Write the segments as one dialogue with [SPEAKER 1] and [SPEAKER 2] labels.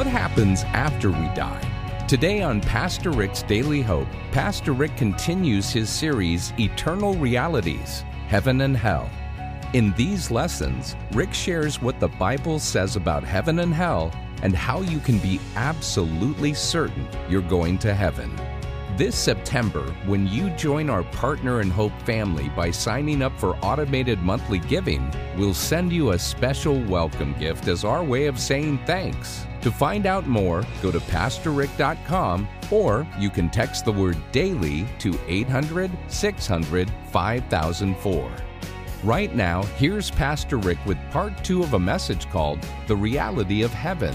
[SPEAKER 1] What happens after we die? Today on Pastor Rick's Daily Hope, Pastor Rick continues his series, Eternal Realities, Heaven and Hell. In these lessons, Rick shares what the Bible says about heaven and hell and how you can be absolutely certain you're going to heaven. This September, when you join our Partner in Hope family by signing up for automated monthly giving, we'll send you a special welcome gift as our way of saying thanks. To find out more, go to PastorRick.com, or you can text the word DAILY to 800-600-5004. Right now, here's Pastor Rick with part 2 of a message called The Reality of Heaven.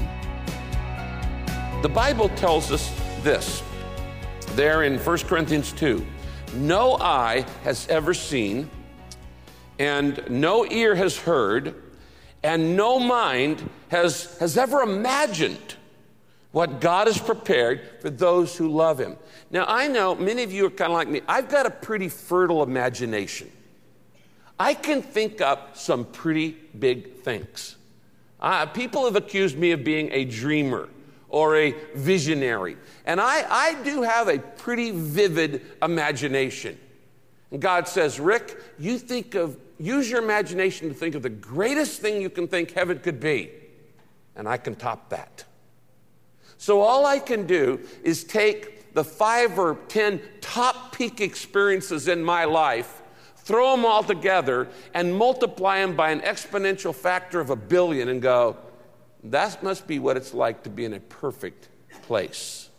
[SPEAKER 2] The Bible tells us this, there in 1 Corinthians 2. No eye has ever seen, and no ear has heard, and no mind has ever imagined what God has prepared for those who love Him. Now, I know many of you are kind of like me. I've got a pretty fertile imagination. I can think up some pretty big things. People have accused me of being a dreamer or a visionary. And I do have a pretty vivid imagination. And God says, Rick, use your imagination to think of the greatest thing you can think heaven could be. And I can top that. So all I can do is take the 5 or 10 top peak experiences in my life, throw them all together, and multiply them by an exponential factor of 1 billion and go, that must be what it's like to be in a perfect place.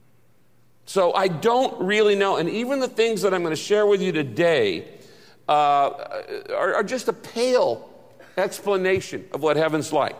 [SPEAKER 2] So I don't really know. And even the things that I'm going to share with you today are just a pale explanation of what heaven's like.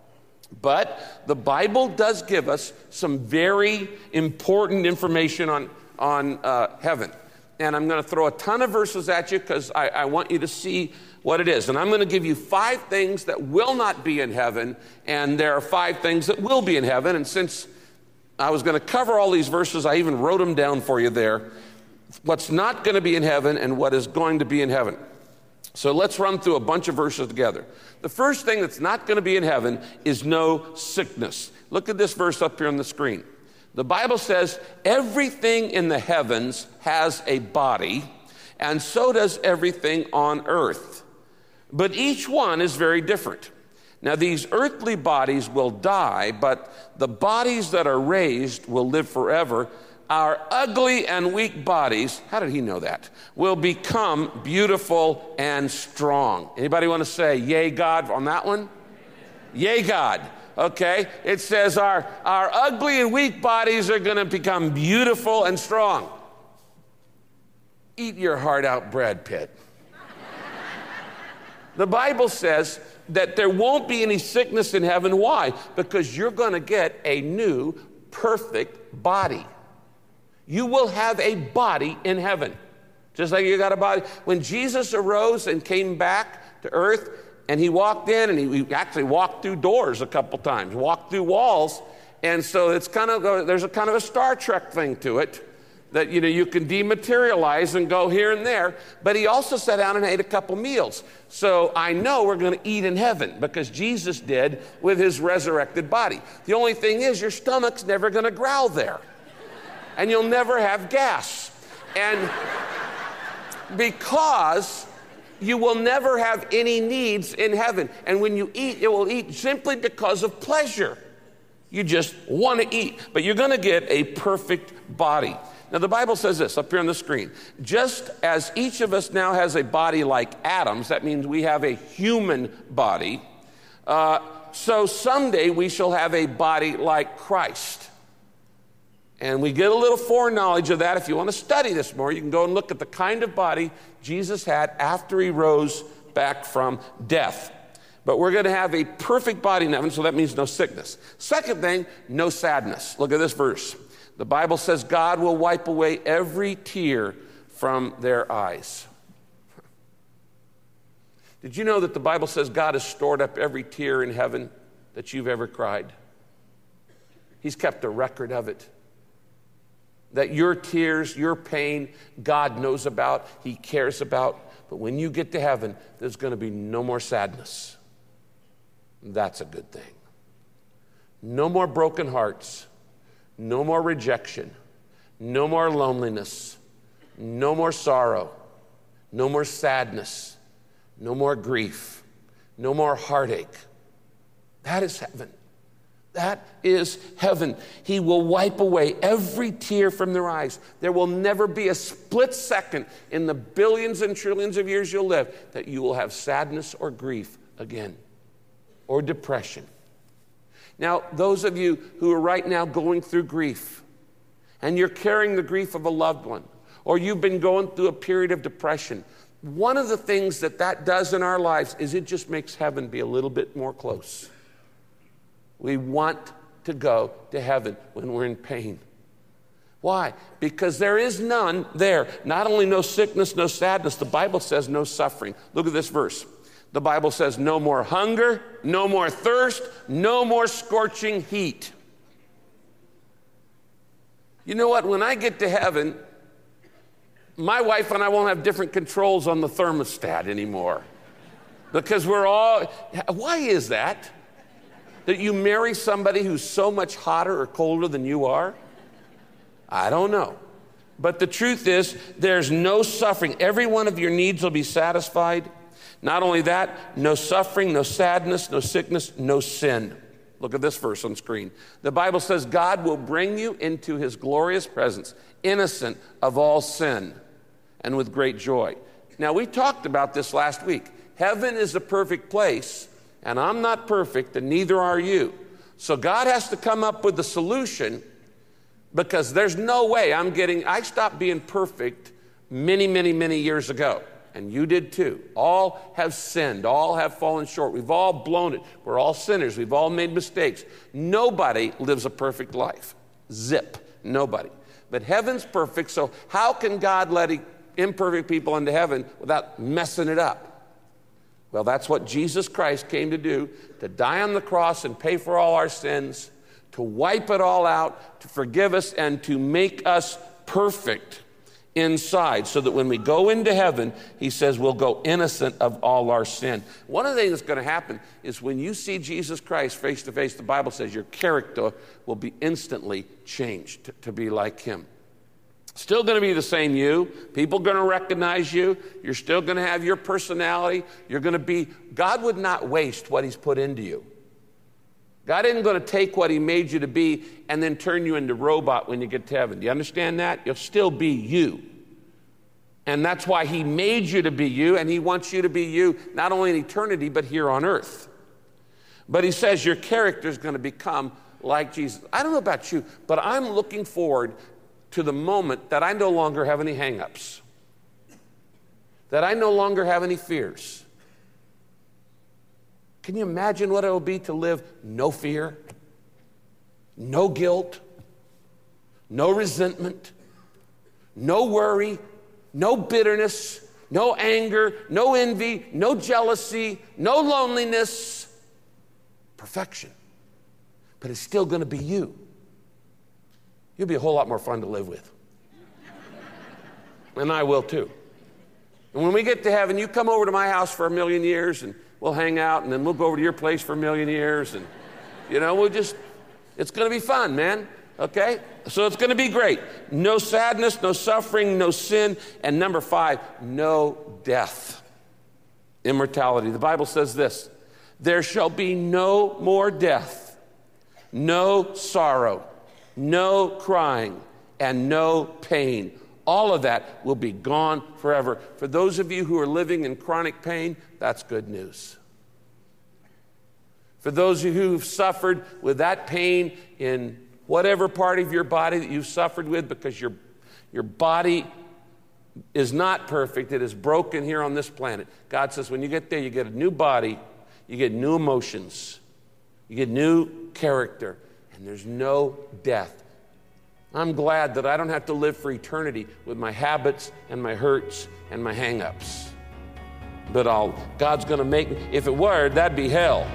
[SPEAKER 2] But the Bible does give us some very important information on heaven. And I'm going to throw a ton of verses at you because I want you to see what it is. And I'm going to give you 5 things that will not be in heaven, and there are 5 things that will be in heaven. And since I was going to cover all these verses, I even wrote them down for you there. What's not going to be in heaven and what is going to be in heaven. So let's run through a bunch of verses together. The first thing that's not going to be in heaven is no sickness. Look at this verse up here on the screen. The Bible says everything in the heavens has a body, and so does everything on earth. But each one is very different. Now, these earthly bodies will die, but the bodies that are raised will live forever. Our ugly and weak bodies, how did he know that? Will become beautiful and strong. Anybody want to say, yay, God, on that one? Yay, God. Okay, it says our ugly and weak bodies are going to become beautiful and strong. Eat your heart out, Brad Pitt. The Bible says that there won't be any sickness in heaven. Why? Because you're going to get a new, perfect body. You will have a body in heaven, just like you got a body. When Jesus arose and came back to earth, and he walked in, and he actually walked through doors a couple times, walked through walls, and so it's there's a kind of a Star Trek thing to it, that you can dematerialize and go here and there. But he also sat down and ate a couple meals. So I know we're going to eat in heaven because Jesus did with his resurrected body. The only thing is your stomach's never going to growl there, and you'll never have gas, and because you will never have any needs in heaven. And when you eat, you will eat simply because of pleasure. You just want to eat, but you're going to get a perfect body. Now, the Bible says this up here on the screen. Just as each of us now has a body like Adam's, that means we have a human body, so someday we shall have a body like Christ. And we get a little foreknowledge of that. If you want to study this more, you can go and look at the kind of body Jesus had after he rose back from death. But we're going to have a perfect body in heaven, so that means no sickness. Second thing, no sadness. Look at this verse. The Bible says God will wipe away every tear from their eyes. Did you know that the Bible says God has stored up every tear in heaven that you've ever cried? He's kept a record of it. That your tears, your pain, God knows about, He cares about. But when you get to heaven, there's going to be no more sadness. That's a good thing. No more broken hearts. No more rejection. No more loneliness. No more sorrow. No more sadness. No more grief. No more heartache. That is heaven. That is heaven. He will wipe away every tear from their eyes. There will never be a split second in the billions and trillions of years you'll live that you will have sadness or grief again, or depression. Now, those of you who are right now going through grief, and you're carrying the grief of a loved one, or you've been going through a period of depression, one of the things that does in our lives is it just makes heaven be a little bit more close. We want to go to heaven when we're in pain. Why? Because there is none there. Not only no sickness, no sadness, the Bible says no suffering. Look at this verse. The Bible says no more hunger, no more thirst, no more scorching heat. You know what? When I get to heaven, my wife and I won't have different controls on the thermostat anymore. Because we're all, why is that? That you marry somebody who's so much hotter or colder than you are? I don't know. But the truth is, there's no suffering. Every one of your needs will be satisfied. Not only that, no suffering, no sadness, no sickness, no sin. Look at this verse on screen. The Bible says God will bring you into his glorious presence, innocent of all sin, and with great joy. Now, we talked about this last week. Heaven is a perfect place, and I'm not perfect, and neither are you. So God has to come up with the solution, because there's no way I stopped being perfect many, many, many years ago. And you did too. All have sinned. All have fallen short. We've all blown it. We're all sinners. We've all made mistakes. Nobody lives a perfect life. Zip. Nobody. But heaven's perfect, so how can God let imperfect people into heaven without messing it up? Well, that's what Jesus Christ came to do, to die on the cross and pay for all our sins, to wipe it all out, to forgive us, and to make us perfect inside, so that when we go into heaven, he says we'll go innocent of all our sin. One of the things that's going to happen is when you see Jesus Christ face to face, the Bible says your character will be instantly changed to be like him. Still going to be the same you. People are going to recognize you. You're still going to have your personality. God would not waste what he's put into you. God isn't going to take what he made you to be and then turn you into robot when you get to heaven. Do you understand that? You'll still be you. And that's why he made you to be you, and he wants you to be you not only in eternity, but here on earth. But he says your character is going to become like Jesus. I don't know about you, but I'm looking forward to the moment that I no longer have any hang-ups, that I no longer have any fears. Can you imagine what it will be to live no fear, no guilt, no resentment, no worry, no bitterness, no anger, no envy, no jealousy, no loneliness? Perfection. But it's still going to be you. You'll be a whole lot more fun to live with. And I will too. And when we get to heaven, you come over to my house for 1,000,000 years, and we'll hang out, and then we'll go over to your place for 1,000,000 years, and, it's going to be fun, man, okay? So it's going to be great. No sadness, no suffering, no sin, and number 5, no death. Immortality. The Bible says this: there shall be no more death, no sorrow, no crying, and no pain. All of that will be gone forever. For those of you who are living in chronic pain, that's good news. For those of you who've suffered with that pain in whatever part of your body that you've suffered with, because your body is not perfect, it is broken here on this planet. God says when you get there, you get a new body, you get new emotions, you get new character, and there's no death. I'm glad that I don't have to live for eternity with my habits and my hurts and my hang-ups. But God's going to make me. If it were, that'd be hell.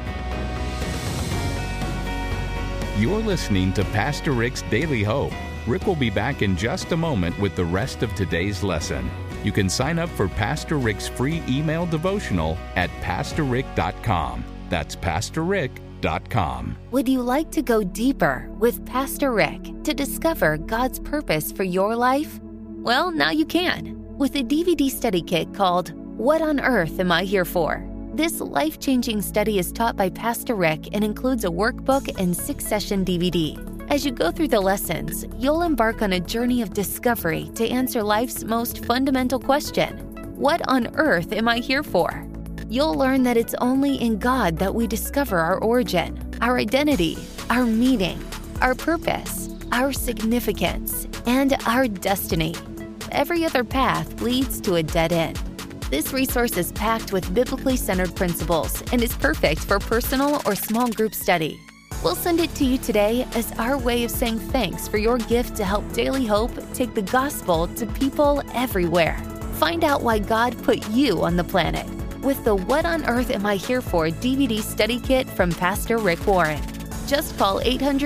[SPEAKER 1] You're listening to Pastor Rick's Daily Hope. Rick will be back in just a moment with the rest of today's lesson. You can sign up for Pastor Rick's free email devotional at pastorrick.com. That's pastorrick.com. PastorRick.com.
[SPEAKER 3] Would you like to go deeper with Pastor Rick to discover God's purpose for your life? Well, now you can with a DVD study kit called What on Earth Am I Here For? This life-changing study is taught by Pastor Rick and includes a workbook and 6-session DVD. As you go through the lessons, you'll embark on a journey of discovery to answer life's most fundamental question: what on earth am I here for? You'll learn that it's only in God that we discover our origin, our identity, our meaning, our purpose, our significance, and our destiny. Every other path leads to a dead end. This resource is packed with biblically centered principles and is perfect for personal or small group study. We'll send it to you today as our way of saying thanks for your gift to help Daily Hope take the gospel to people everywhere. Find out why God put you on the planet with the What on Earth Am I Here For DVD study kit from Pastor Rick Warren. Just call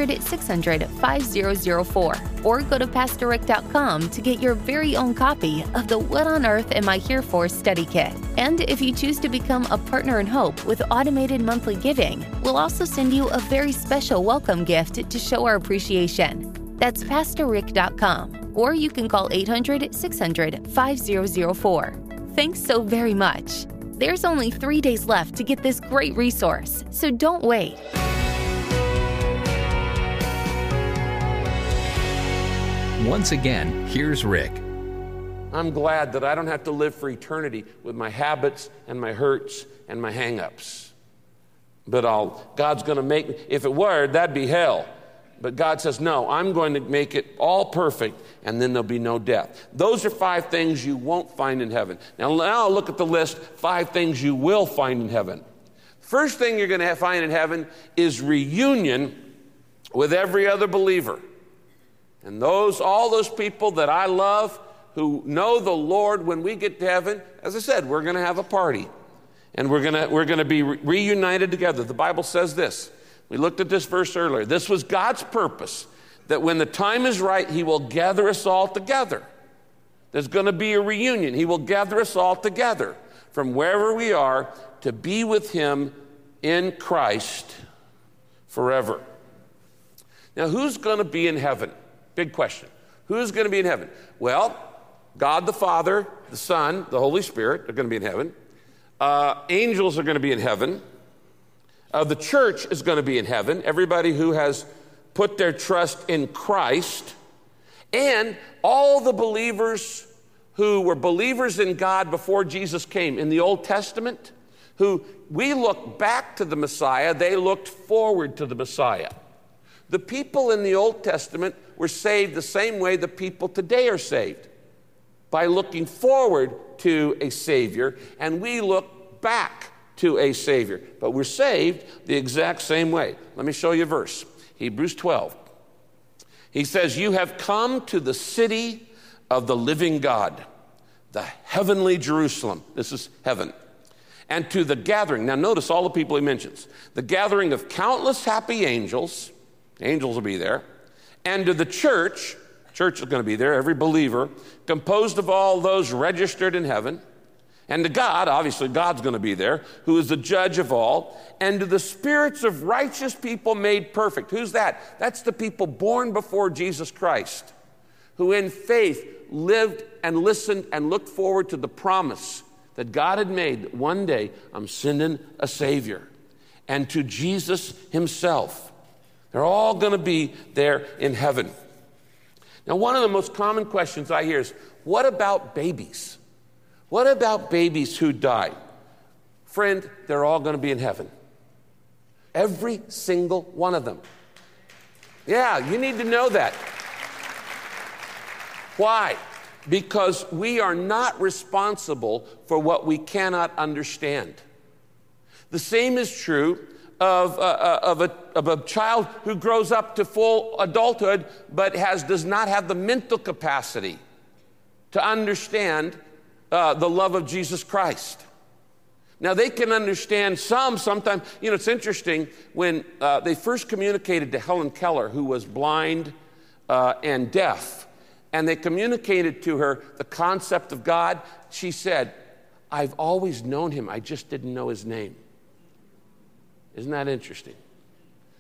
[SPEAKER 3] 800-600-5004 or go to PastorRick.com to get your very own copy of the What on Earth Am I Here For study kit. And if you choose to become a partner in hope with automated monthly giving, we'll also send you a very special welcome gift to show our appreciation. That's PastorRick.com, or you can call 800-600-5004. Thanks so very much. There's only 3 days left to get this great resource, so don't wait.
[SPEAKER 1] Once again, here's Rick.
[SPEAKER 2] I'm glad that I don't have to live for eternity with my habits and my hurts and my hang-ups. But God's going to make me, if it were, that'd be hell. But God says, no, I'm going to make it all perfect, and then there'll be no death. Those are 5 things you won't find in heaven. Now look at the list, 5 things you will find in heaven. First thing you're going to find in heaven is reunion with every other believer. And all those people that I love who know the Lord, when we get to heaven, as I said, we're going to have a party. And we're going to be reunited together. The Bible says this. We looked at this verse earlier. This was God's purpose, that when the time is right, He will gather us all together. There's going to be a reunion. He will gather us all together from wherever we are to be with Him in Christ forever. Now, who's going to be in heaven? Big question. Who's going to be in heaven? Well, God the Father, the Son, the Holy Spirit are going to be in heaven. Angels are going to be in heaven. The church is going to be in heaven. Everybody who has put their trust in Christ. And all the believers who were believers in God before Jesus came in the Old Testament, who we look back to the Messiah, they looked forward to the Messiah. The people in the Old Testament were saved the same way the people today are saved, by looking forward to a Savior, and we look back to a Savior. But we're saved the exact same way. Let me show you a verse. Hebrews 12. He says, you have come to the city of the living God, the heavenly Jerusalem. This is heaven. And to the gathering. Now notice all the people he mentions. The gathering of countless happy angels. Angels will be there. And to the church is going to be there, every believer, composed of all those registered in heaven. And to God, obviously God's going to be there, who is the judge of all. And to the spirits of righteous people made perfect. Who's that? That's the people born before Jesus Christ, who in faith lived and listened and looked forward to the promise that God had made that one day I'm sending a Savior. And to Jesus Himself. They're all going to be there in heaven. Now, one of the most common questions I hear is, what about babies? What about babies who die? Friend, they're all going to be in heaven. Every single one of them. Yeah, you need to know that. Why? Because we are not responsible for what we cannot understand. The same is true of a child who grows up to full adulthood but does not have the mental capacity to understand the love of Jesus Christ. Now, they can understand sometimes. You know, it's interesting, when they first communicated to Helen Keller, who was blind and deaf, and they communicated to her the concept of God, she said, I've always known Him, I just didn't know His name. Isn't that interesting?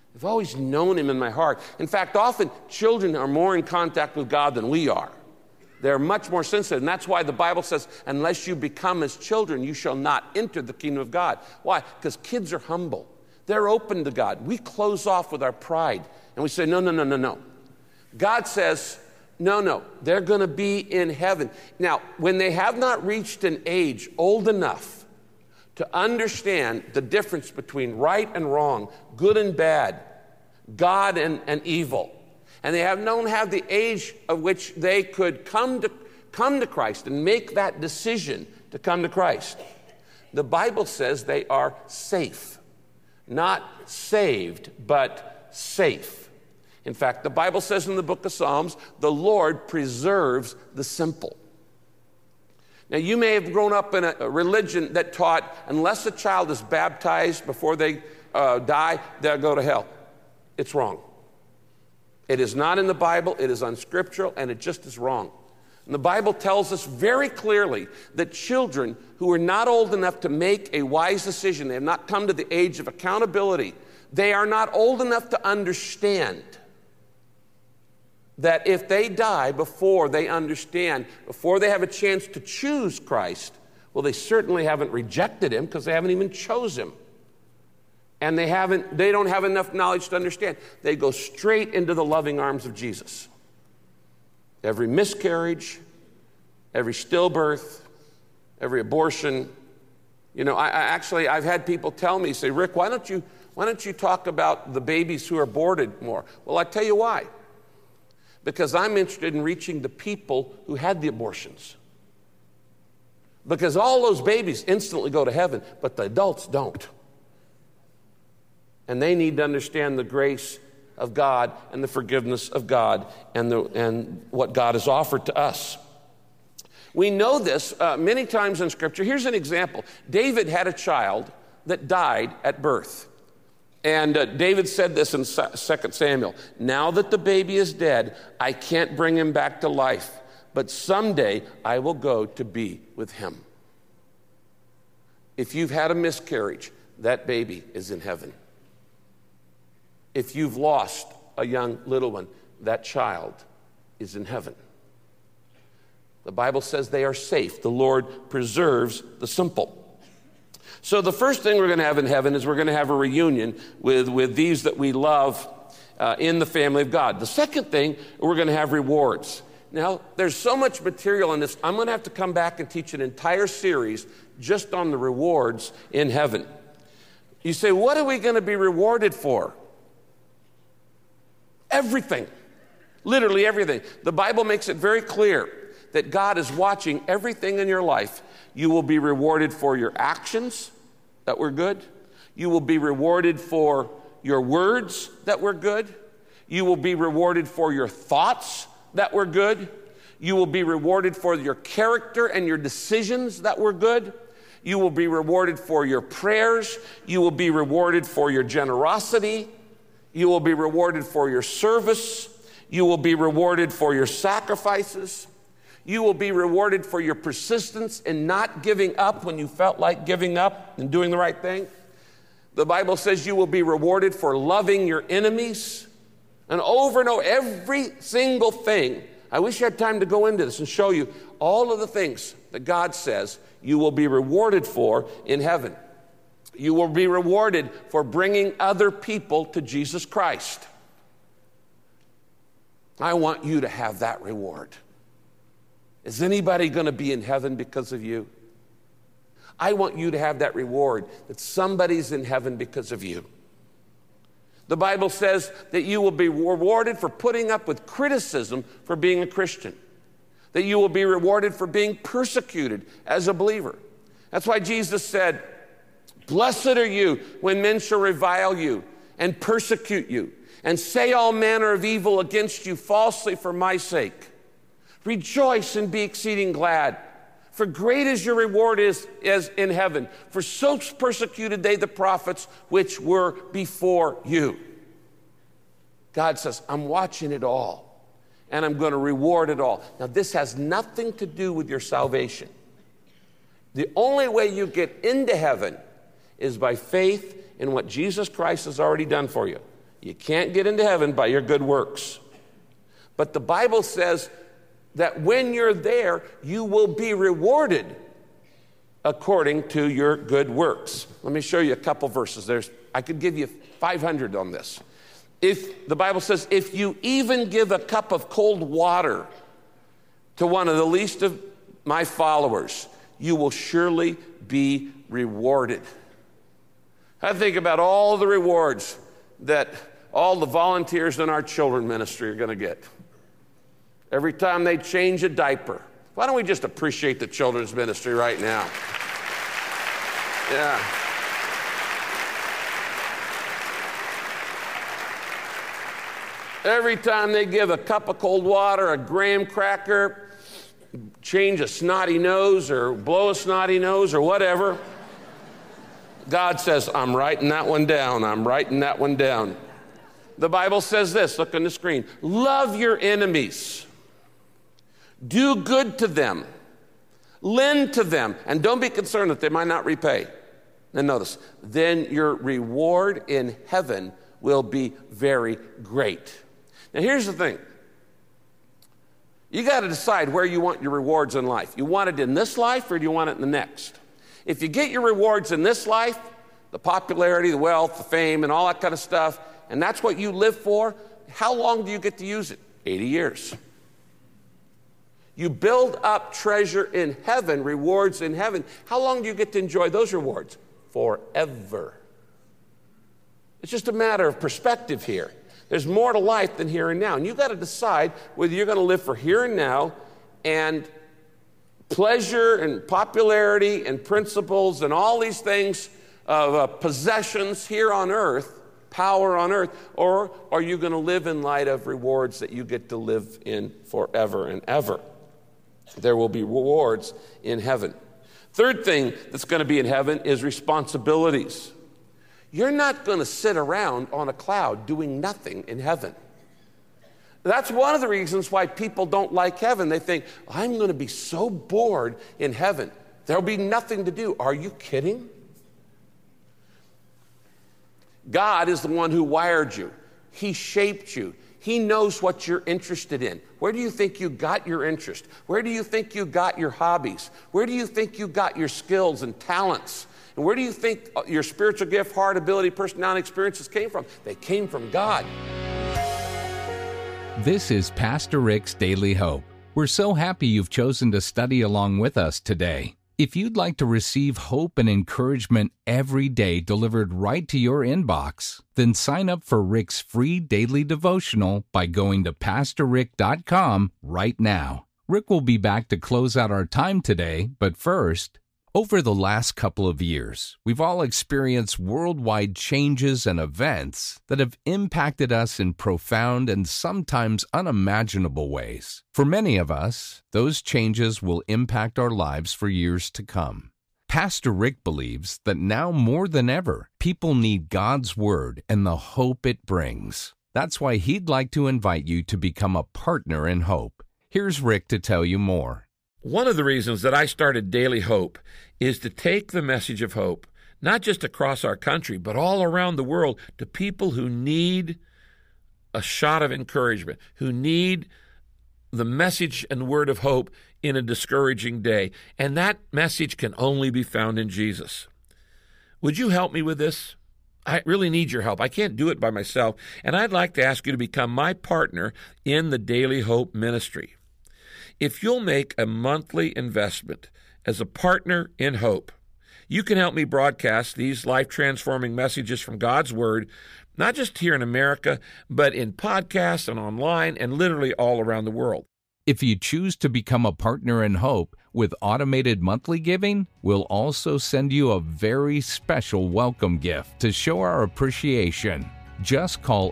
[SPEAKER 2] I've always known him in my heart. In fact, often children are more in contact with God than we are. They're much more sensitive, and that's why the Bible says, unless you become as children, you shall not enter the kingdom of God. Why? Because kids are humble. They're open to God. We close off with our pride, and we say, no. God says, no, they're going to be in heaven. Now, when they have not reached an age old enough to understand the difference between right and wrong, good and bad, God and evil, and they don't have the age of which they could come to Christ and make that decision to come to Christ, the Bible says they are safe. Not saved, but safe. In fact, the Bible says in the book of Psalms, the Lord preserves the simple. Now, you may have grown up in a religion that taught unless a child is baptized before they die, they'll go to hell. It's wrong. It is not in the Bible, it is unscriptural, and it just is wrong. And the Bible tells us very clearly that children who are not old enough to make a wise decision, they have not come to the age of accountability, they are not old enough to understand that if they die before they understand, before they have a chance to choose Christ, well, they certainly haven't rejected him because they haven't even chosen him. And they don't have enough knowledge to understand. They go straight into the loving arms of Jesus. Every miscarriage, every stillbirth, every abortion. You know, I've had people tell me, say, Rick, why don't you talk about the babies who are aborted more? Well, I tell you why. Because I'm interested in reaching the people who had the abortions. Because all those babies instantly go to heaven, but the adults don't. And they need to understand the grace of God and the forgiveness of God and what God has offered to us. We know this many times in Scripture. Here's an example. David had a child that died at birth. And David said this in 2 Samuel, now that the baby is dead, I can't bring him back to life, but someday I will go to be with him. If you've had a miscarriage, that baby is in heaven. If you've lost a young little one, that child is in heaven. The Bible says they are safe. The Lord preserves the simple. So the first thing we're going to have in heaven is we're going to have a reunion with these that we love in the family of God. The second thing, we're going to have rewards. Now, there's so much material in this. I'm going to have to come back and teach an entire series just on the rewards in heaven. You say, what are we going to be rewarded for? Everything. Literally everything. The Bible makes it very clear that God is watching everything in your life. You will be rewarded for your actions that were good. You will be rewarded for your words that were good. You will be rewarded for your thoughts that were good. You will be rewarded for your character and your decisions that were good. You will be rewarded for your prayers. You will be rewarded for your generosity. You will be rewarded for your service. You will be rewarded for your sacrifices. You will be rewarded for your persistence in not giving up when you felt like giving up and doing the right thing. The Bible says you will be rewarded for loving your enemies. And over, every single thing. I wish I had time to go into this and show you all of the things that God says you will be rewarded for in heaven. You will be rewarded for bringing other people to Jesus Christ. I want you to have that reward. Is anybody going to be in heaven because of you? I want you to have that reward, that somebody's in heaven because of you. The Bible says that you will be rewarded for putting up with criticism for being a Christian, that you will be rewarded for being persecuted as a believer. That's why Jesus said, blessed are you when men shall revile you and persecute you and say all manner of evil against you falsely for my sake. Rejoice and be exceeding glad, for great is your reward is in heaven. For so persecuted they the prophets which were before you. God says, I'm watching it all, and I'm going to reward it all. Now, this has nothing to do with your salvation. The only way you get into heaven is by faith in what Jesus Christ has already done for you. You can't get into heaven by your good works. But the Bible says that when you're there, you will be rewarded according to your good works. Let me show you a couple verses. I could give you 500 on this. If the Bible says, if you even give a cup of cold water to one of the least of my followers, you will surely be rewarded. I think about all the rewards that all the volunteers in our children's ministry are going to get. Every time they change a diaper. Why don't we just appreciate the children's ministry right now? Yeah. Every time they give a cup of cold water, a graham cracker, change a snotty nose or blow a snotty nose or whatever, God says, I'm writing that one down. I'm writing that one down. The Bible says this, look on the screen. Love your enemies. Do good to them. Lend to them. And don't be concerned that they might not repay. And notice, then your reward in heaven will be very great. Now here's the thing. You got to decide where you want your rewards in life. You want it in this life or do you want it in the next? If you get your rewards in this life, the popularity, the wealth, the fame, and all that kind of stuff, and that's what you live for, how long do you get to use it? 80 years. You build up treasure in heaven, rewards in heaven. How long do you get to enjoy those rewards? Forever. It's just a matter of perspective here. There's more to life than here and now. And you've got to decide whether you're going to live for here and now and pleasure and popularity and principles and all these things of possessions here on earth, power on earth, or are you going to live in light of rewards that you get to live in forever and ever? There will be rewards in heaven. Third thing that's going to be in heaven is responsibilities. You're not going to sit around on a cloud doing nothing in heaven. That's one of the reasons why people don't like heaven. They think, I'm going to be so bored in heaven. There'll be nothing to do. Are you kidding? God is the one who wired you. He shaped you. He knows what you're interested in. Where do you think you got your interest? Where do you think you got your hobbies? Where do you think you got your skills and talents? And where do you think your spiritual gift, heart, ability, personality, experiences came from? They came from God.
[SPEAKER 1] This is Pastor Rick's Daily Hope. We're so happy you've chosen to study along with us today. If you'd like to receive hope and encouragement every day delivered right to your inbox, then sign up for Rick's free daily devotional by going to PastorRick.com right now. Rick will be back to close out our time today, but first, over the last couple of years, we've all experienced worldwide changes and events that have impacted us in profound and sometimes unimaginable ways. For many of us, those changes will impact our lives for years to come. Pastor Rick believes that now more than ever, people need God's Word and the hope it brings. That's why he'd like to invite you to become a partner in hope. Here's Rick to tell you more.
[SPEAKER 2] One of the reasons that I started Daily Hope is to take the message of hope, not just across our country, but all around the world, to people who need a shot of encouragement, who need the message and word of hope in a discouraging day. And that message can only be found in Jesus. Would you help me with this? I really need your help. I can't do it by myself. And I'd like to ask you to become my partner in the Daily Hope ministry. If you'll make a monthly investment as a partner in hope, you can help me broadcast these life-transforming messages from God's Word, not just here in America, but in podcasts and online and literally all around the world.
[SPEAKER 1] If you choose to become a partner in hope with automated monthly giving, we'll also send you a very special welcome gift to show our appreciation. Just call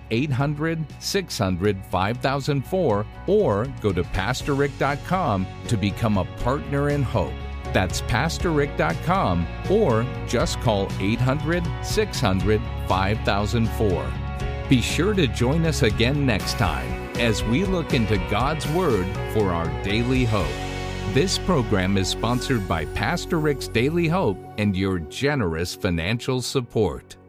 [SPEAKER 1] 800-600-5004 or go to PastorRick.com to become a partner in hope. That's PastorRick.com or just call 800-600-5004. Be sure to join us again next time as we look into God's Word for our daily hope. This program is sponsored by Pastor Rick's Daily Hope and your generous financial support.